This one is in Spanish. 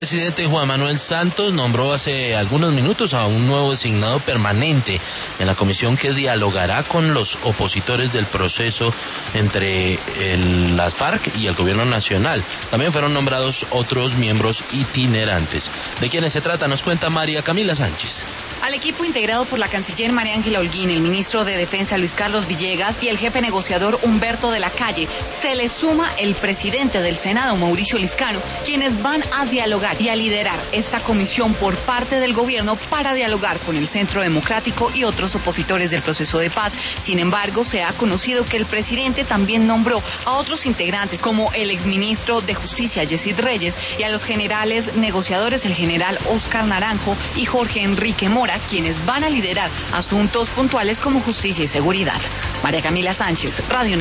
El presidente Juan Manuel Santos nombró hace algunos minutos a un nuevo designado permanente en la comisión que dialogará con los opositores del proceso entre las FARC y el gobierno nacional. También fueron nombrados otros miembros itinerantes. ¿De quiénes se trata? Nos cuenta María Camila Sánchez. Al equipo integrado por la canciller María Ángela Holguín, el ministro de Defensa Luis Carlos Villegas y el jefe negociador Humberto de la Calle, se le suma el presidente del Senado, Mauricio Liscano, quienes van a dialogar y a liderar esta comisión por parte del gobierno para dialogar con el Centro Democrático y otros opositores del proceso de paz. Sin embargo, se ha conocido que el presidente también nombró a otros integrantes, como el exministro de Justicia, Yesid Reyes, y a los generales negociadores, el general Oscar Naranjo y Jorge Enrique Mora, quienes van a liderar asuntos puntuales como justicia y seguridad. María Camila Sánchez, Radio